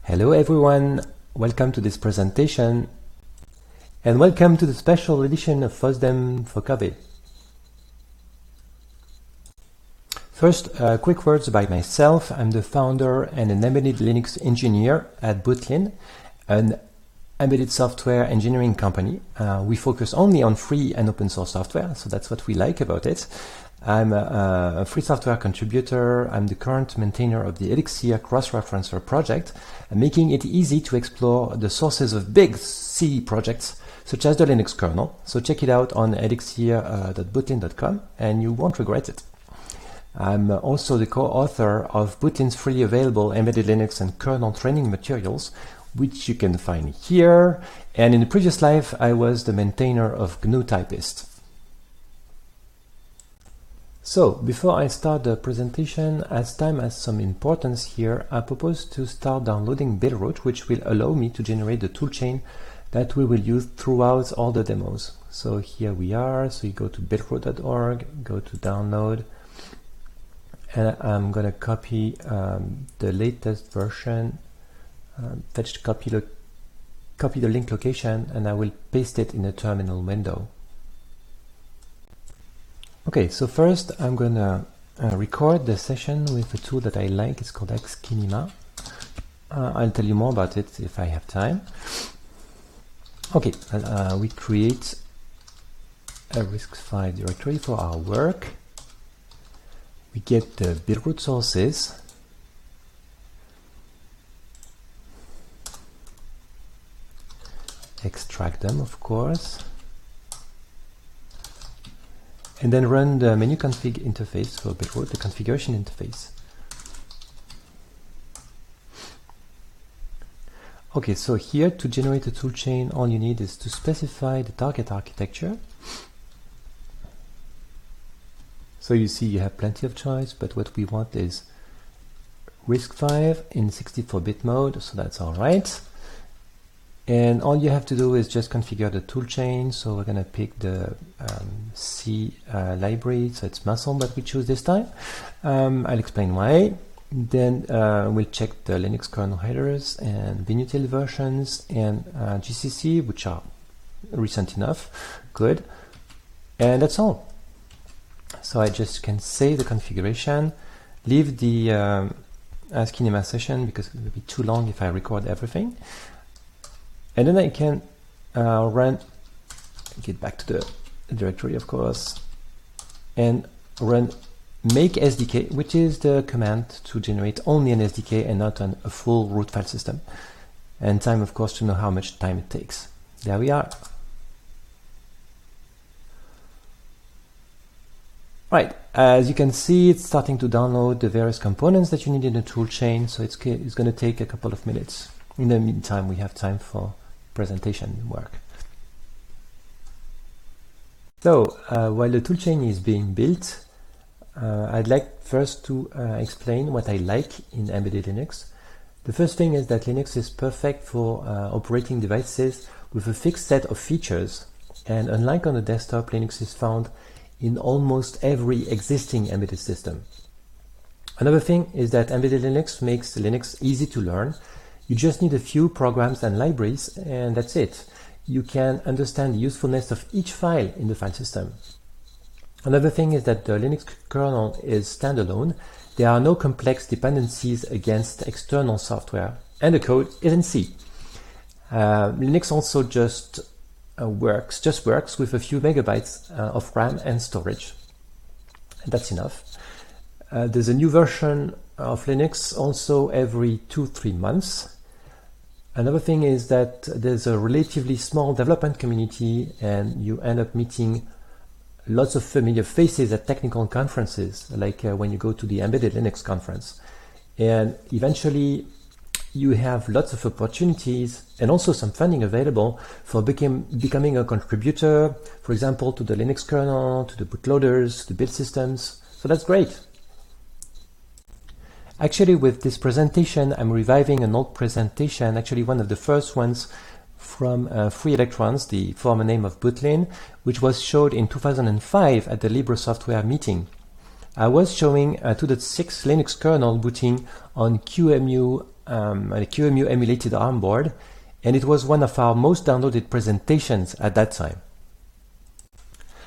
Hello everyone, welcome to this presentation and welcome to the special edition of FOSDEM for COVID. First, quick words about myself. I'm the founder and an embedded Linux engineer at Butlin, an embedded software engineering company. We focus only on free and open source software, so that's what we like about it. I'm a free software contributor. I'm the current maintainer of the Elixir cross-referencer project, making it easy to explore the sources of big C projects, such as the Linux kernel. So check it out on elixir.butlin.com and you won't regret it. I'm also the co-author of Butlin's freely available embedded Linux and kernel training materials, which you can find here. And in the previous life, I was the maintainer of GNU Typist. So, before I start the presentation, as time has some importance here, I propose to start downloading Buildroot, which will allow me to generate the toolchain that we will use throughout all the demos. So here we are, so you go to buildroot.org, go to download, and I'm going to copy the latest version, copy the link location, and I will paste it in the terminal window. Okay, so first I'm going to record the session with a tool that I like. It's called xKinema. I'll tell you more about it if I have time. Okay, we create a RISC-V directory for our work. We get the Buildroot sources. Extract them, of course. And then run the menu config interface for Buildroot, the configuration interface. Okay, so here to generate a toolchain, all you need is to specify the target architecture. So you see you have plenty of choice, but what we want is RISC-V in 64-bit mode, so that's all right. And all you have to do is just configure the toolchain. So we're going to pick the C library, so it's Muscle that we choose this time. I'll explain why. Then we'll check the Linux kernel headers and Binutil versions and GCC, which are recent enough. Good. And that's all. So I just can save the configuration, leave the xKinema session because it will be too long if I record everything. And then I can get back to the directory, of course, and run make SDK, which is the command to generate only an SDK and not a full root file system. And time, of course, to know how much time it takes. There we are. Right, as you can see, it's starting to download the various components that you need in the toolchain, so it's going to take a couple of minutes. In the meantime, we have time for presentation work. So, while the toolchain is being built, I'd like first to explain what I like in embedded Linux. The first thing is that Linux is perfect for operating devices with a fixed set of features, and unlike on the desktop, Linux is found in almost every existing embedded system. Another thing is that embedded Linux makes Linux easy to learn. You just need a few programs and libraries, and that's it. You can understand the usefulness of each file in the file system. Another thing is that the Linux kernel is standalone. There are no complex dependencies against external software, and the code is in C. Linux also just works with a few megabytes of RAM and storage. And that's enough. There's a new version of Linux also every 2-3 months. Another thing is that there's a relatively small development community and you end up meeting lots of familiar faces at technical conferences, like when you go to the Embedded Linux conference. And eventually you have lots of opportunities and also some funding available for becoming a contributor, for example, to the Linux kernel, to the bootloaders, to build systems. So that's great. Actually, with this presentation, I'm reviving an old presentation, actually one of the first ones from Free Electrons, the former name of Butlin, which was showed in 2005 at the Libre Software meeting. I was showing 2.6 Linux kernel booting on QEMU a QEMU emulated ARM board, and it was one of our most downloaded presentations at that time.